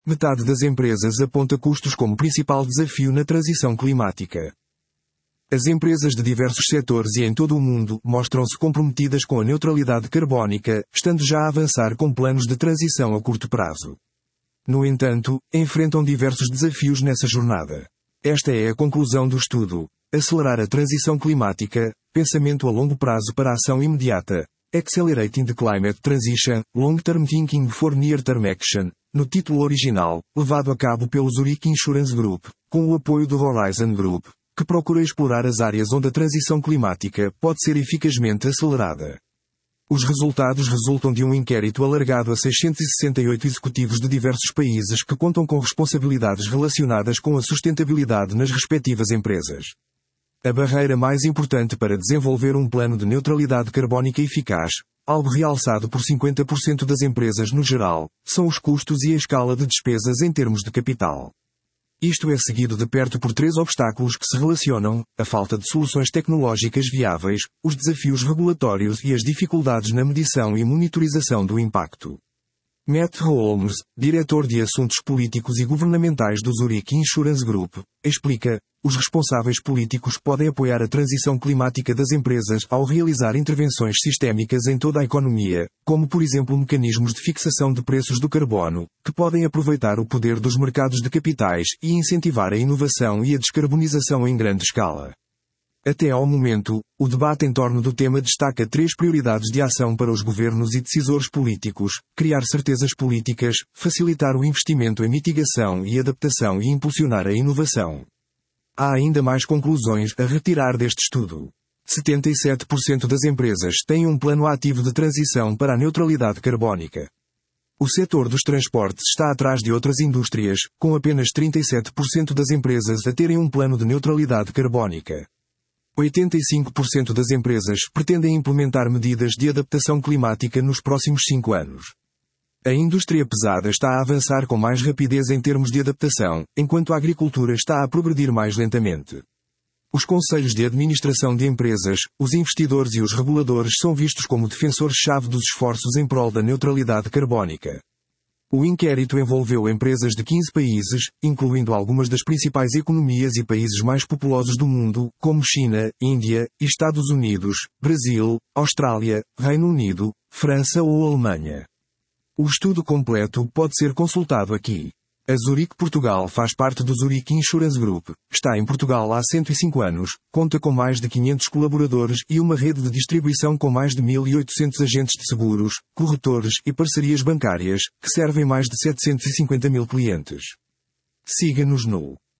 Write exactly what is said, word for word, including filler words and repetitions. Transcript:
Metade das empresas aponta custos como principal desafio na transição climática. As empresas de diversos setores e em todo o mundo mostram-se comprometidas com a neutralidade carbónica, estando já a avançar com planos de transição a curto prazo. No entanto, enfrentam diversos desafios nessa jornada. Esta é a conclusão do estudo. Acelerar a transição climática, pensamento a longo prazo para a ação imediata. Accelerating the Climate Transition, Long-Term Thinking for Near-Term Action, no título original, levado a cabo pelo Zurich Insurance Group, com o apoio do Horizon Group, que procura explorar as áreas onde a transição climática pode ser eficazmente acelerada. Os resultados resultam de um inquérito alargado a seiscentos e sessenta e oito executivos de diversos países que contam com responsabilidades relacionadas com a sustentabilidade nas respectivas empresas. A barreira mais importante para desenvolver um plano de neutralidade carbónica eficaz, algo realçado por cinquenta por cento das empresas no geral, são os custos e a escala de despesas em termos de capital. Isto é seguido de perto por três obstáculos que se relacionam: a falta de soluções tecnológicas viáveis, os desafios regulatórios e as dificuldades na medição e monitorização do impacto. Matt Holmes, diretor de Assuntos Políticos e Governamentais do Zurich Insurance Group, explica: os responsáveis políticos podem apoiar a transição climática das empresas ao realizar intervenções sistémicas em toda a economia, como por exemplo mecanismos de fixação de preços do carbono, que podem aproveitar o poder dos mercados de capitais e incentivar a inovação e a descarbonização em grande escala. Até ao momento, o debate em torno do tema destaca três prioridades de ação para os governos e decisores políticos: criar certezas políticas, facilitar o investimento em mitigação e adaptação e impulsionar a inovação. Há ainda mais conclusões a retirar deste estudo. setenta e sete por cento das empresas têm um plano ativo de transição para a neutralidade carbónica. O setor dos transportes está atrás de outras indústrias, com apenas trinta e sete por cento das empresas a terem um plano de neutralidade carbónica. oitenta e cinco por cento das empresas pretendem implementar medidas de adaptação climática nos próximos cinco anos. A indústria pesada está a avançar com mais rapidez em termos de adaptação, enquanto a agricultura está a progredir mais lentamente. Os conselhos de administração de empresas, os investidores e os reguladores são vistos como defensores-chave dos esforços em prol da neutralidade carbónica. O inquérito envolveu empresas de quinze países, incluindo algumas das principais economias e países mais populosos do mundo, como China, Índia, Estados Unidos, Brasil, Austrália, Reino Unido, França ou Alemanha. O estudo completo pode ser consultado aqui. A Zurich Portugal faz parte do Zurich Insurance Group, está em Portugal há cento e cinco anos, conta com mais de quinhentos colaboradores e uma rede de distribuição com mais de mil e oitocentos agentes de seguros, corretores e parcerias bancárias, que servem mais de setecentos e cinquenta mil clientes. Siga-nos no